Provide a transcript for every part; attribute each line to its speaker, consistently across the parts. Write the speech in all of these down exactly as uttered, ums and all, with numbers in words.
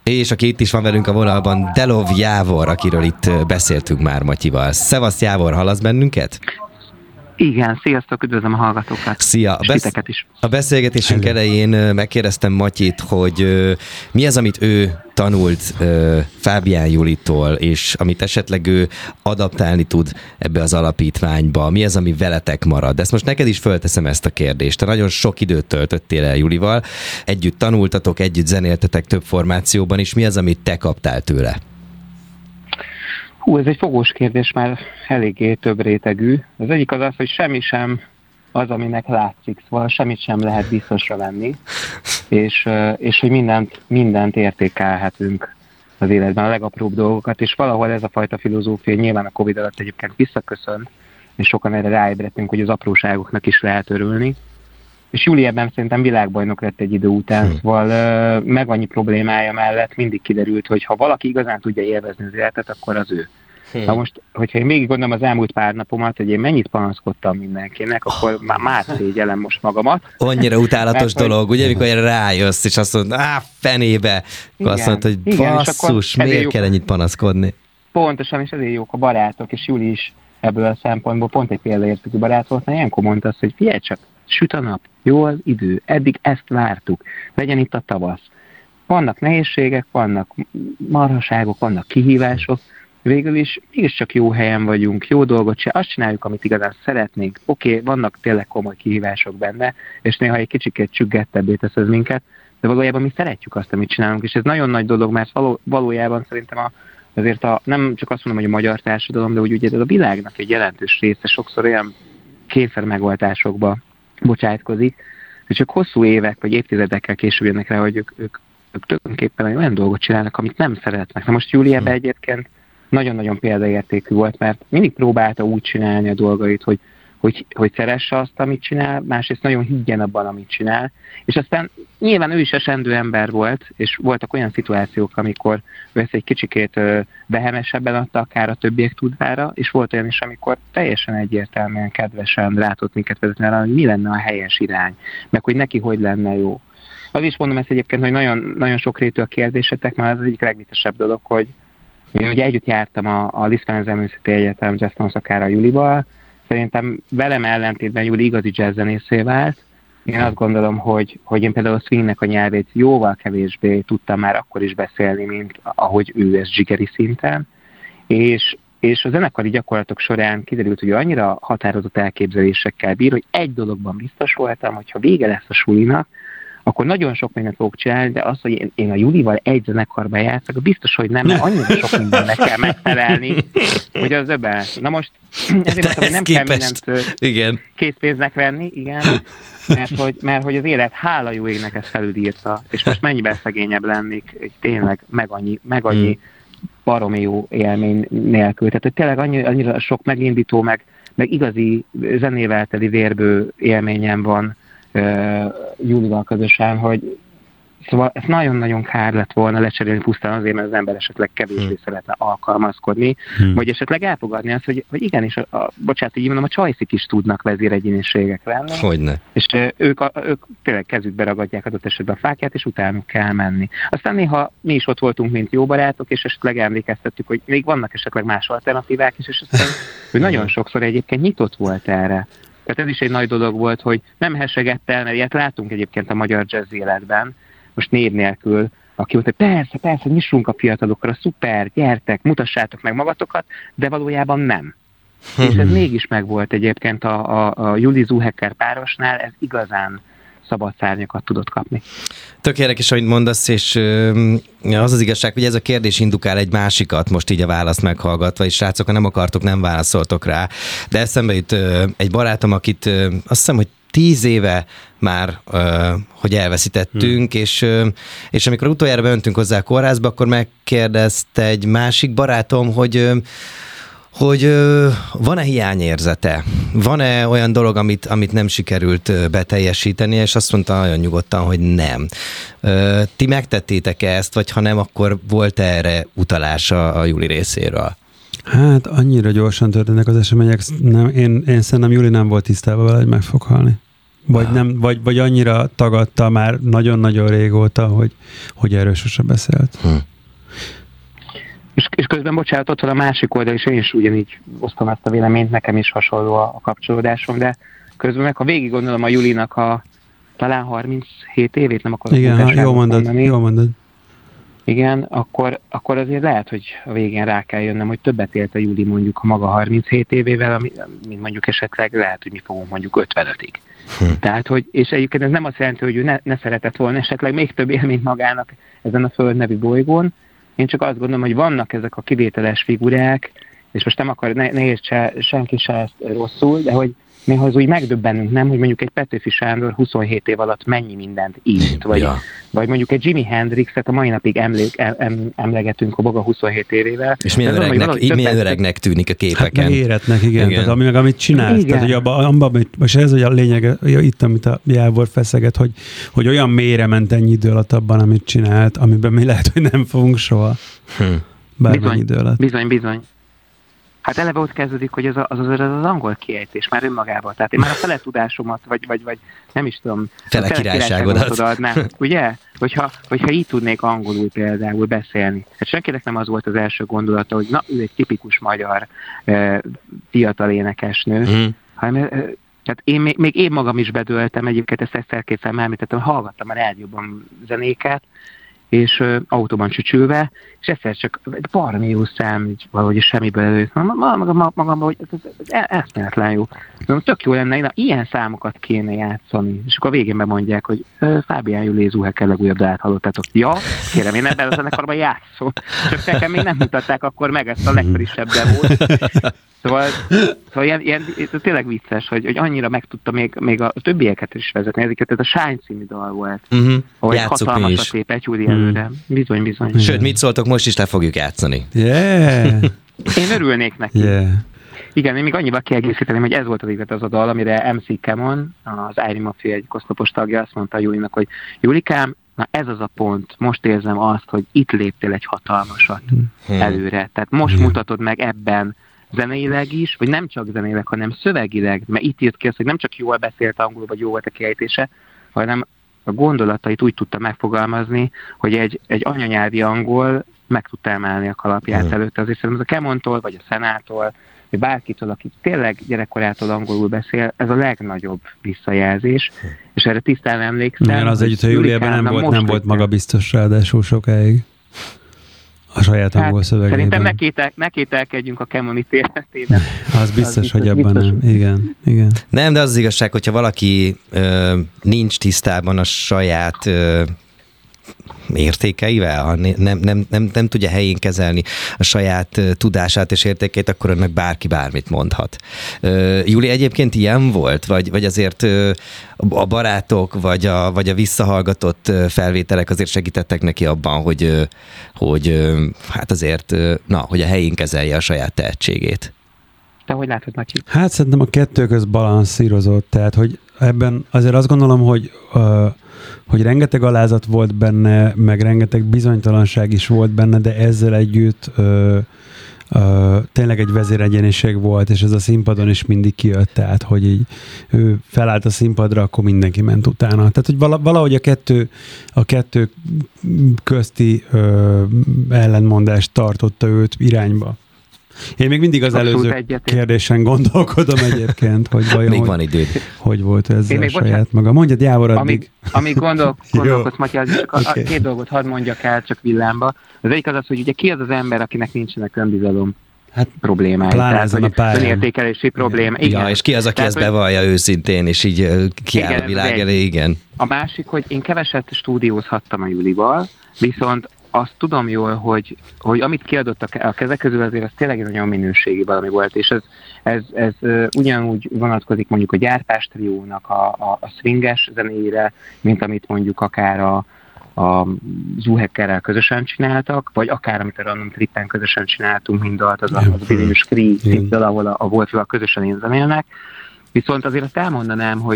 Speaker 1: És aki itt is van velünk a vonalban, Delov Jávor, akiről itt beszéltünk már Matyival. Szevasz Jávor, hallasz bennünket?
Speaker 2: Igen, sziasztok, üdvözlöm a hallgatókat.
Speaker 1: Szia! A, besz-
Speaker 2: is.
Speaker 1: a beszélgetésünk Hello. elején megkérdeztem Matyit, hogy uh, mi az, amit ő tanult uh, Fábián Julitól, és amit esetleg ő adaptálni tud ebbe az alapítványba. Mi az, ami veletek marad? De ezt most neked is fölteszem ezt a kérdést. Te nagyon sok időt töltöttél el Julival, együtt tanultatok, együtt zenéltetek több formációban is. Mi az, amit te kaptál tőle?
Speaker 2: Hú, ez egy fogós kérdés, már eléggé több rétegű. Az egyik az az, hogy semmi sem az, aminek látszik, szóval semmit sem lehet biztosra venni, és, és hogy mindent, mindent értékelhetünk az életben, a legapróbb dolgokat, és valahol ez a fajta filozófia nyilván a Covid alatt egyébként visszaköszönt, és sokan erre ráébredtünk, hogy az apróságoknak is lehet örülni. És Júli ebben szerintem világbajnok lett egy idő után, hmm. szóval meg annyi problémája mellett mindig kiderült, hogy ha valaki igazán tudja élvezni az életet, akkor az ő. Hmm. Na most, hogyha én végig gondolom az elmúlt pár napomat, hogy én mennyit panaszkodtam mindenkinek, akkor már, már szégyellem most magamat.
Speaker 1: Annyira utálatos mert, dolog, hogy... ugye, amikor rájössz, és azt mondod, á, fenébe, akkor azt mondod, hogy igen, basszus, miért jók... kell ennyit panaszkodni?
Speaker 2: Pontosan, és ezért jók a barátok, és Júli is ebből a szempontból pont egy példaértékű barát volt, mert ilyenkor mondta azt, hogy figyelj csak, süt a nap, jó az idő, eddig ezt vártuk, legyen itt a tavasz. Vannak nehézségek, vannak marhaságok, vannak kihívások, végül is mégiscsak jó helyen vagyunk, jó dolgot csináljuk, azt csináljuk, amit igazán szeretnénk. Oké, okay, vannak tényleg komoly kihívások benne, és néha egy kicsikét csüggettebbé tesz ez minket, de valójában mi szeretjük azt, amit csinálunk, és ez nagyon nagy dolog, mert való, valójában szerintem a, azért a, nem csak azt mondom, hogy a magyar társadalom, de úgy ugye ez a világnak egy jelentős része sokszor olyan kényszer megoldásokba bocsátkozik, és csak hosszú évek vagy évtizedekkel később jönnek rá, hogy ők, ők, ők tulajdonképpen olyan dolgot csinálnak, amit nem szeretnek. Na most Júliában egyébként nagyon-nagyon példaértékű volt, mert mindig próbálta úgy csinálni a dolgait, hogy, hogy, hogy szeresse azt, amit csinál, másrészt nagyon higgyen abban, amit csinál, és aztán nyilván ő is esendő ember volt, és voltak olyan szituációk, amikor ő ezt egy kicsikét vehemesebben adta akár a többiek tudvára, és volt olyan is, amikor teljesen egyértelműen kedvesen látott minket vezetni arra, hogy mi lenne a helyes irány, meg hogy neki hogy lenne jó. Az is mondom ezt egyébként, hogy nagyon, nagyon sokrétű a kérdésetek, mert az az egyik legvitesebb dolog, hogy én ugye együtt jártam a, a Lisztvány Zeneművészeti Egyetem jazz tanszakára Julival. Szerintem velem ellentétben Juli igazi jazzzenészé vált. Én azt gondolom, hogy, hogy én például a swingnek a nyelvét jóval kevésbé tudtam már akkor is beszélni, mint ahogy ő ez zsigeri szinten. És, és a zenekari gyakorlatok során kiderült, hogy annyira határozott elképzelésekkel bír, hogy egy dologban biztos voltam, hogy ha vége lesz a sulinak, akkor nagyon sok mindent fogok csinálni, de az, hogy én, én a Julival egy zenekarban játszok, biztos, hogy nem, mert annyira sok mindennek kell megfelelni, hogy az öbben. Na most ezért mondtam, hogy nem képest. kell mindent igen. készpénznek venni, igen, mert hogy, mert hogy az élet, hála jó égnek ezt felülírta, és most mennyiben szegényebb lennék, tényleg meg annyi, meg annyi hmm. baromi jó élmény nélkül. Tehát hogy tényleg annyira, annyira sok megindító, meg, meg igazi zenével teli vérbő élményem van Uh, Júlival közösen, hogy szóval ez nagyon-nagyon kár lett volna lecserélni pusztán azért, mert az ember esetleg kevésbé hmm. szeretne alkalmazkodni, hmm. vagy esetleg elfogadni azt, hogy, hogy igenis, a, a, bocsánat, így mondom, a csajszik is tudnak vezéregyéniségek lenni.
Speaker 1: Hogyne.
Speaker 2: És uh, ők, a, ők tényleg kezükbe ragadják adott esetben a fákját, és utánuk kell menni. Aztán néha mi is ott voltunk, mint jó barátok, és esetleg emlékeztettük, hogy még vannak esetleg más alternatívák is, és aztán hogy nagyon sokszor egyébként nyitott volt erre. Tehát ez is egy nagy dolog volt, hogy nem hessegett el, mert ilyet látunk egyébként a magyar jazz életben, most név nélkül, aki mondta, hogy persze, persze, nyissunk a fiatalokra, szuper, gyertek, mutassátok meg magatokat, de valójában nem. Hmm. És ez mégis megvolt egyébként a, a, a Juli Zuhecker párosnál, ez igazán szabad szárnyakat tudott kapni.
Speaker 1: Tök érdekes, amit mondasz, és az az igazság, hogy ez a kérdés indukál egy másikat, most így a választ meghallgatva, és srácok, ha nem akartok, nem válaszoltok rá. De eszembe jut egy barátom, akit azt hiszem, hogy tíz éve már, hogy elveszítettünk, hmm. és, és amikor utoljára beöntünk hozzá a kórházba, akkor megkérdezte egy másik barátom, hogy hogy van-e hiányérzete? Van-e olyan dolog, amit, amit nem sikerült beteljesíteni, és azt mondta nagyon nyugodtan, hogy nem. Ti megtettétek-e ezt, vagy ha nem, akkor volt erre utalása a Juli részéről?
Speaker 3: Hát annyira gyorsan történnek az események, nem, én, én szerintem Juli nem volt tisztában vele, hogy meg fog halni. Vagy, nem, vagy, vagy annyira tagadta már nagyon-nagyon régóta, hogy, hogy erről sose beszélt. Hm.
Speaker 2: És, és közben bocsánatot, a másik oldal is, én is ugyanígy osztom ezt a véleményt, nekem is hasonló a, a kapcsolódásom, de közben meg, ha végig gondolom a Julinak a talán harminchét évét, nem akarok
Speaker 3: igen, jó mondod, mondani. Jó mondod.
Speaker 2: Igen, akkor, akkor azért lehet, hogy a végén rá kell jönnöm, hogy többet élt a Juli mondjuk a maga harminchét évével, mint mondjuk esetleg lehet, hogy mi fogunk mondjuk ötvenötig. Hm. Tehát, hogy, és egyébként ez nem azt jelenti, hogy ő ne, ne szeretett volna esetleg még több élményt magának ezen a Föld nevű bolygón. Én csak azt gondolom, hogy vannak ezek a kivételes figurák, és most nem akar, ne, ne értse senki se ezt rosszul, de hogy néha az úgy megdöbbenünk, nem, hogy mondjuk egy Petőfi Sándor huszonhét év alatt mennyi mindent írt, vagy, ja. vagy mondjuk egy Jimi Hendrixet a mai napig emlék, em, emlegetünk a maga huszonhét évével.
Speaker 1: És milyen öregnek, tudom, milyen többet... öregnek tűnik a képeken.
Speaker 3: Hát éretnek, igen. igen. Tehát, ami meg amit csinálsz, igen. Tehát, hogy abban, abba, most ez a lényeg, itt, amit a Jávor feszeget, hogy, hogy olyan mélyre ment ennyi idő alatt abban, amit csinált, amiben mi lehet, hogy nem fogunk soha. Hm. Bármennyi idő alatt.
Speaker 2: Bizony, bizony. Hát eleve ott kezdődik, hogy ez az, az, az, az angol kiejtés már önmagában. Tehát én már a fele tudásomat, vagy, vagy, vagy nem is tudom,
Speaker 1: fele királyságodat
Speaker 2: odaadnám, ugye? Hogyha, hogyha így tudnék angolul például beszélni. Hát senkinek nem az volt az első gondolata, hogy na, ő egy tipikus magyar e, fiatal énekesnő, mm. hanem e, tehát én még, még én magam is bedőltem, egyébként ezt egyszer-kétszer már említettem, hallgattam a rádióban zenéket, és ö, autóban csücsülve, és egyszer csak egy baromi jó szám, így valahogy semmiből előtt, magamban, magam, hogy ez, ez, ez eszméletlen jó. Tök jó lenne, na, ilyen számokat kéne játszani. És akkor a végén bemondják, hogy Fábián Júli Zuheker legújabb dalát hallottátok. Ja, kérem, én ebben a zenekarban játszom. Csak nekem még nem mutatták akkor meg ezt a legfrissebb demót. Szóval, szóval ilyen, ilyen, tényleg vicces, hogy, hogy annyira megtudta még, még a többieket is vezetni. Ezeket ez a Shine című dal volt. Uh-huh. Ahogy hatalmasra szép egy Júli előre. Uh-huh. Bizony, bizony.
Speaker 1: Sőt, mit szóltok, most is le fogjuk játszani.
Speaker 3: Yeah.
Speaker 2: Én örülnék neki.
Speaker 3: Yeah.
Speaker 2: Igen, én még annyival kiegészíteném, hogy ez volt az igaz az a dal, amire em cé Camon, az Iron Mafia egy koszlopos tagja, azt mondta a Júlinak, hogy Julikám, na ez az a pont, most érzem azt, hogy itt léptél egy hatalmasat hmm. előre. Tehát most hmm. mutatod meg ebben zeneileg is, vagy nem csak zeneileg, hanem szövegileg, mert itt jött ki az, hogy nem csak jól beszélt angolul, vagy jó volt a kiejtése, hanem a gondolatait úgy tudta megfogalmazni, hogy egy, egy anyanyelvi angol meg tudta emelni a kalapját hmm. előtt. Azért szerintem ez a Camontól, vagy a Szenától, vagy bárkitől, aki tényleg gyerekkorától angolul beszél, ez a legnagyobb visszajelzés, hmm. és erre tisztán emlékszem.
Speaker 3: Igen, az együtt, hogy Júliában nem volt, nem volt magabiztos ráadásul sokáig. A saját angol hát, szövegében.
Speaker 2: Szerintem ne, kétel, ne kételkedjünk a Camon ítéletében.
Speaker 3: Az biztos, az hogy ebben nem. Igen, igen.
Speaker 1: Nem, de az az igazság, hogyha valaki ö, nincs tisztában a saját ö, értékeivel, ha nem, nem, nem, nem tudja helyén kezelni a saját tudását és értékeit, akkor önnek bárki bármit mondhat. Júli, egyébként ilyen volt? Vagy, vagy azért a barátok, vagy a, vagy a visszahallgatott felvételek azért segítettek neki abban, hogy, hogy hát azért, na, hogy a helyén kezelje a saját tehetségét?
Speaker 2: Te hogy látod, Matyi?
Speaker 3: Hát szerintem a kettő köz balanszírozott, tehát hogy ebben azért azt gondolom, hogy uh, hogy rengeteg alázat volt benne, meg rengeteg bizonytalanság is volt benne, de ezzel együtt ö, ö, tényleg egy vezéregyéniség volt, és ez a színpadon is mindig kijött, tehát, hogy így ő felállt a színpadra, akkor mindenki ment utána. Tehát, hogy valahogy a kettő, a kettő közti ö, ellentmondást tartotta őt irányba. Én még mindig az Abszolút előző egyetén. kérdésen gondolkodom egyébként, hogy vajon
Speaker 1: még van időd.
Speaker 3: Hogy volt ezzel a saját maga. Mondjad, Jávor, addig.
Speaker 2: Amíg, amíg gondol, gondolkodsz, Matyi, az csak okay. a két dolgot hadd mondjak el, csak villámba. Az egyik az az, hogy ugye ki az az ember, akinek nincsenek önbizalom hát, problémái.
Speaker 3: Pláne ezen a pályán.
Speaker 2: Önértékelési probléma.
Speaker 1: Igen. Ja, és ki az, aki Tehát, ezt bevallja őszintén, és így kiáll a világ elé, igen.
Speaker 2: A másik, hogy én keveset stúdiózhattam a Julival, viszont azt tudom jól, hogy, hogy amit kiadott a kezek közül, azért az tényleg egy nagyon minőségi valami volt, és ez, ez, ez ugyanúgy vonatkozik mondjuk a Gyárpás triónak a, a, a swinges zenéjére, mint amit mondjuk akár a, a Zuhekkerrel közösen csináltak, vagy akár amit a Random Trippen közösen csináltunk, mind dalt, az a, az a bizonyos Kree dal, ahol a, a Wolfival közösen én zenélnek. Viszont azért azt elmondanám, hogy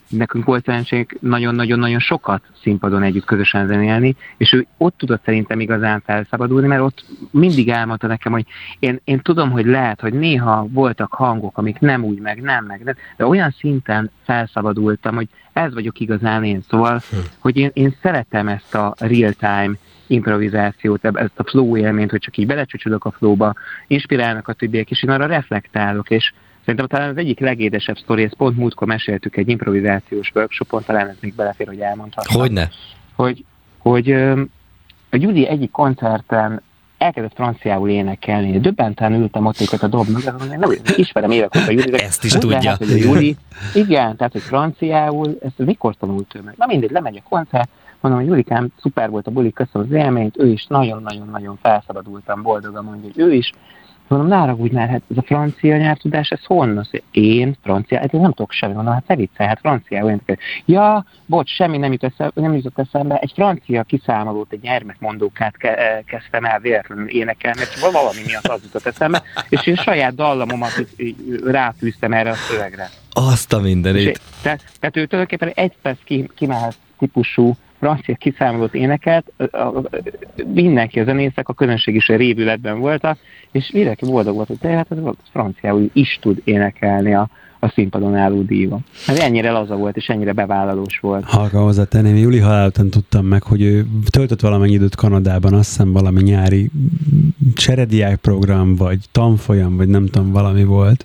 Speaker 2: nekünk volt szerencsénk nagyon-nagyon-nagyon sokat színpadon együtt közösen zenélni, és ő ott tudott szerintem igazán felszabadulni, mert ott mindig elmondta nekem, hogy én, én tudom, hogy lehet, hogy néha voltak hangok, amik nem úgy, meg nem, meg nem, de olyan szinten felszabadultam, hogy ez vagyok igazán én. Szóval, hogy én, én szeretem ezt a real-time improvizációt, ezt a flow élményt, hogy csak így belecsúcsodok a flowba, inspirálnak a többiek, és én arra reflektálok, és szerintem talán az egyik legédesebb sztori, ezt pont múltkor meséltük egy improvizációs workshopon, talán ez még belefér, hogy elmondhatom.
Speaker 1: Hogyne?
Speaker 2: Hogy, hogy a Gyuri egyik koncerten elkezdett franciául énekelni. Döbbenten ültem ott őket a dobnak, nem, nem ismerem évek óta a Gyuri.
Speaker 1: Ezt is tudja.
Speaker 2: Lehet, hogy a Gyuri, igen, tehát, hogy franciául, ezt mikor tanult ő meg? Na mindegy, lemegy a koncert, mondom, hogy Gyurikám, szuper volt a buli, köszönöm az élményt, ő is nagyon-nagyon-nagyon felszabadultam, boldogan mondja, hogy ő is. Mondom, ne haragudj már, hát ez a francia nyelvtudás, ez honnan? Én, francia, ez nem tudok semmi, mondom, hát ne viccelj, hát franciául. Ja, bocs, semmi nem, jut eszembe, nem jutott eszembe, egy francia kiszámolót, egy gyermekmondókát ke- kezdtem el véletlenül énekelni, és valami miatt az jutott eszembe, és én saját dallamomat ráfűztem erre a szövegre.
Speaker 1: Azt a mindenit.
Speaker 2: Tehát, tehát ő tulajdonképpen egy perc kimált típusú francia kiszámolót énekelt, mindenki a zenészek, a közönség is a révületben voltak, és mindenki boldog volt, hogy tehát ez franciául is tud énekelni a, a színpadon álló díva. Hát ennyire laza volt, és ennyire bevállalós volt.
Speaker 3: Halkan hozzátenném, Júli halál után tudtam meg, hogy ő töltött valamennyi időt Kanadában, azt hiszem valami nyári cserediák program, vagy tanfolyam, vagy nem tudom, valami volt.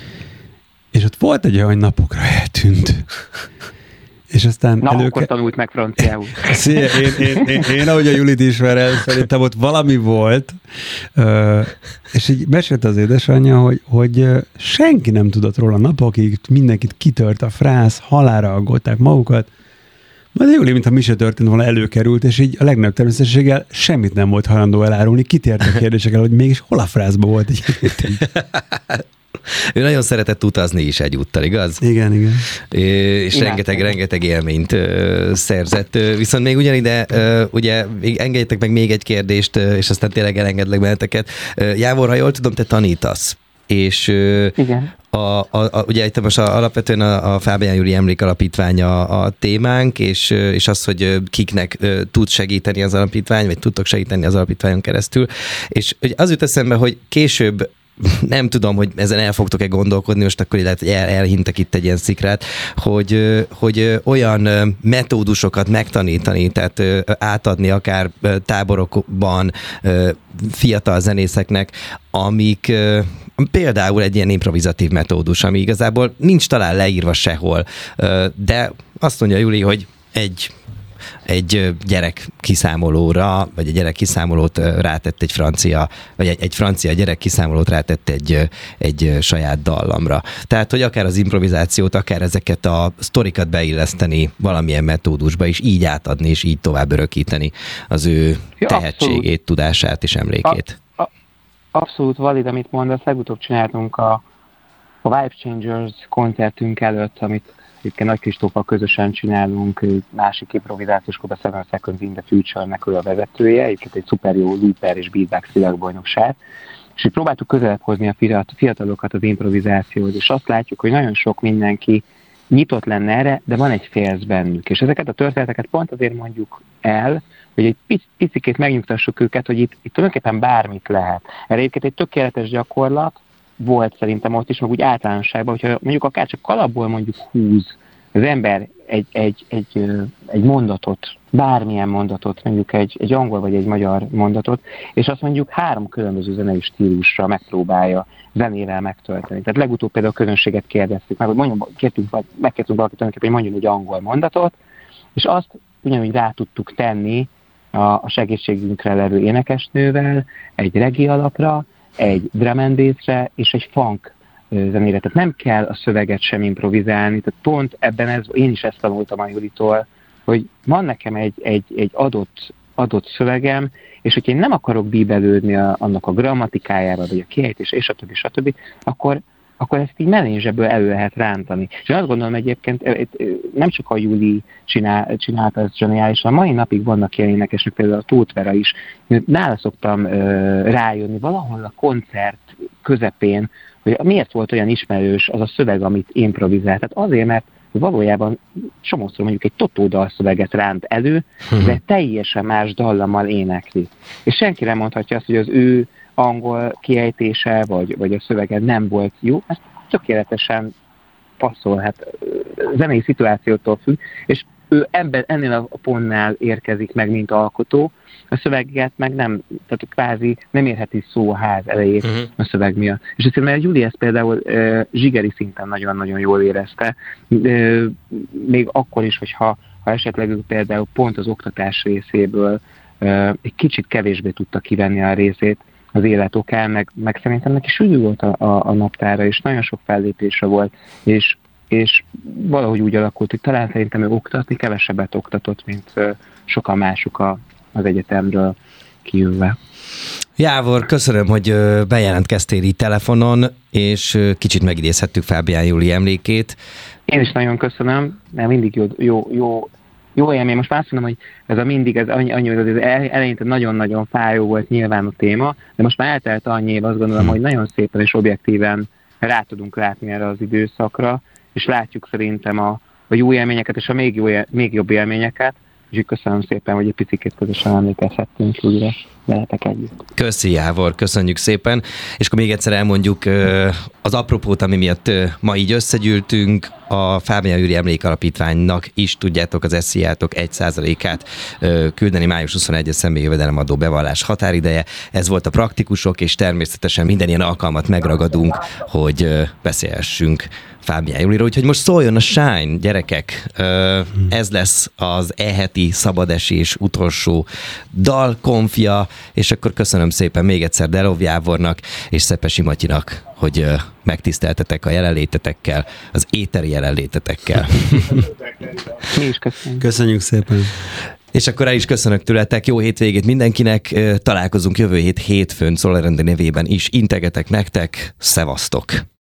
Speaker 3: És ott volt egy olyan, hogy napokra eltűnt. És aztán
Speaker 2: Na,
Speaker 3: előke...
Speaker 2: akkor tanult meg franciául.
Speaker 3: Szia, én, én, én, én, ahogy a Julit ismerem, szerintem ott valami volt, és így mesélte az édesanyja, hogy, hogy senki nem tudott róla napokig, mindenkit kitört a frász, halálra aggódták magukat, majd a Juli, mintha mi se történt volna, előkerült, és így a legnagyobb természetességgel semmit nem volt hajlandó elárulni, kitért a kérdésekkel, hogy mégis hol a frászba volt egy
Speaker 1: Ő nagyon szeretett utazni is egyúttal, igaz?
Speaker 3: Igen, igen.
Speaker 1: És igen. rengeteg, rengeteg élményt ö, szerzett. Viszont még ugyanide, ö, ugye engedjetek meg még egy kérdést, és aztán tényleg elengedlek benneteket. Jávor, ha jól tudom, te tanítasz. És
Speaker 2: igen.
Speaker 1: A, a, a, ugye itt most a, alapvetően a, a Fábián Júli Emlék Alapítvány a, a témánk, és, és az, hogy kiknek tud segíteni az alapítvány, vagy tudtok segíteni az alapítványon keresztül. És az jut eszembe, hogy később nem tudom, hogy ezen el fogtok-e gondolkodni, most akkor lehet, hogy el, elhintek itt egy ilyen szikrát, hogy, hogy olyan metódusokat megtanítani, tehát átadni akár táborokban fiatal zenészeknek, amik például egy ilyen improvizatív metódus, ami igazából nincs talán leírva sehol, de azt mondja Júli, hogy egy egy gyerek kiszámolóra, vagy egy gyerek kiszámolót rátett egy francia, vagy egy, egy francia gyerek kiszámolót rátett egy, egy saját dallamra. Tehát, hogy akár az improvizációt, akár ezeket a sztorikat beilleszteni valamilyen metódusba, és így átadni, és így tovább örökíteni az ő tehetségét, abszolút. Tudását és emlékét.
Speaker 2: A, a, abszolút valid, amit mondasz. Legutóbb csináltunk a, a Vibe Changers koncertünk előtt, amit egyébként Nagy Kristóffal közösen csinálunk, egy másik improvizációs klub, a Seven Seconds in the Future-nek ő a vezetője, egyébként egy szuper jó looper és beatbox világbajnokság, és így próbáltuk közelebb hozni a fiatalokat az improvizációhoz, és azt látjuk, hogy nagyon sok mindenki nyitott lenne erre, de van egy félsz bennük, és ezeket a történeteket pont azért mondjuk el, hogy egy picikét megnyugtassuk őket, hogy itt, itt tulajdonképpen bármit lehet. Erre egyébként egy tökéletes gyakorlat volt szerintem ott is, meg úgy általánosságban, hogyha mondjuk akár csak kalapból mondjuk húz az ember egy, egy, egy, egy mondatot, bármilyen mondatot, mondjuk egy, egy angol vagy egy magyar mondatot, és azt mondjuk három különböző zenei stílusra megpróbálja zenével megtölteni. Tehát legutóbb például a közönséget kérdeztük meg, hogy mondjam, kértünk, megkértünk valakit tulajdonképpen, hogy mondjon egy angol mondatot, és azt ugyanúgy rá tudtuk tenni a, a segítségünkre levő énekesnővel egy reggae alapra, egy drum and bass-re és egy funk zenére. Tehát nem kell a szöveget sem improvizálni, tehát pont ebben ez, én is ezt tanultam a Julitól, hogy van nekem egy, egy, egy adott, adott szövegem, és hogyha én nem akarok bíbelődni a, annak a grammatikájára, vagy a kiejtés, és a többi, és a többi, akkor, akkor ezt így melénzsebből elő lehet rántani. És én azt gondolom egyébként, nem csak a Júli csinál, csinálta ezt zseniálisan, a mai napig vannak ilyen énekesek, például a Tóth Vera is. Nála szoktam uh, rájönni valahol a koncert közepén, hogy miért volt olyan ismerős az a szöveg, amit improvizált. Tehát azért, mert valójában csomószor mondjuk egy Totó dalszöveget ránt elő, de teljesen más dallammal énekli. És senki nem mondhatja azt, hogy az ő angol kiejtése, vagy, vagy a szövege nem volt jó, ez tökéletesen passzol, hát zenei szituációtól függ, és ő ebben, ennél a pontnál érkezik meg, mint alkotó, a szöveget meg nem, tehát kvázi nem érheti szó a ház elejét uh-huh. a szöveg miatt. És azt hiszem, mert Júli ezt például uh, zsigeri szinten nagyon-nagyon jól érezte, uh, még akkor is, hogyha ha esetleg ő például pont az oktatás részéből uh, egy kicsit kevésbé tudta kivenni a részét az élet okán, meg, meg szerintem neki sűrű volt a, a, a naptára, és nagyon sok fellépése volt, és és valahogy úgy alakult, hogy talán szerintem ő oktatni kevesebbet oktatott, mint uh, sokan mások a, az egyetemről kijövve.
Speaker 1: Jávor, köszönöm, hogy bejelentkeztél így telefonon, és kicsit megidézhettük Fábián Júli emlékét.
Speaker 2: Én is nagyon köszönöm, mert mindig jó, jó, jó, jó élmény. Most már azt mondom, hogy ez a mindig, ez annyi, annyi hogy az eleinte nagyon-nagyon fájó volt nyilván a téma, de most már eltelt annyi év, azt gondolom, hmm. hogy nagyon szépen és objektíven rá tudunk látni erre az időszakra, és látjuk szerintem a, a jó élményeket és a még, jó, még jobb élményeket. Úgyhogy köszönöm szépen, hogy egy picit közösen emlékezhettünk újra veletek együtt.
Speaker 1: Köszi, Jávor, köszönjük szépen. És akkor még egyszer elmondjuk az apropót, ami miatt ma így összegyűltünk. A Fábián Júli Emlékalapítványnak is tudjátok az esziátok egy százalékát küldeni május huszonegyedike személyi jövedelemadó bevallás határideje. Ez volt a praktikusok, és természetesen minden ilyen alkalmat megragadunk, hogy beszélhessünk Fábián Júliról. Úgyhogy most szóljon a Shine, gyerekek. Ez lesz az e-heti szabadesés utolsó dalkonfja, és akkor köszönöm szépen még egyszer Delov Jávornak és Szepesi Matyinak, hogy megtiszteltetek a jelenlétetekkel, az éteri jelenlétetekkel.
Speaker 2: Mi is köszönjük.
Speaker 3: Köszönjük szépen.
Speaker 1: És akkor el is köszönök tőletek, jó hétvégét mindenkinek, találkozunk jövő hét hétfőn, Szoller Ende nevében is, integetek nektek, szevasztok!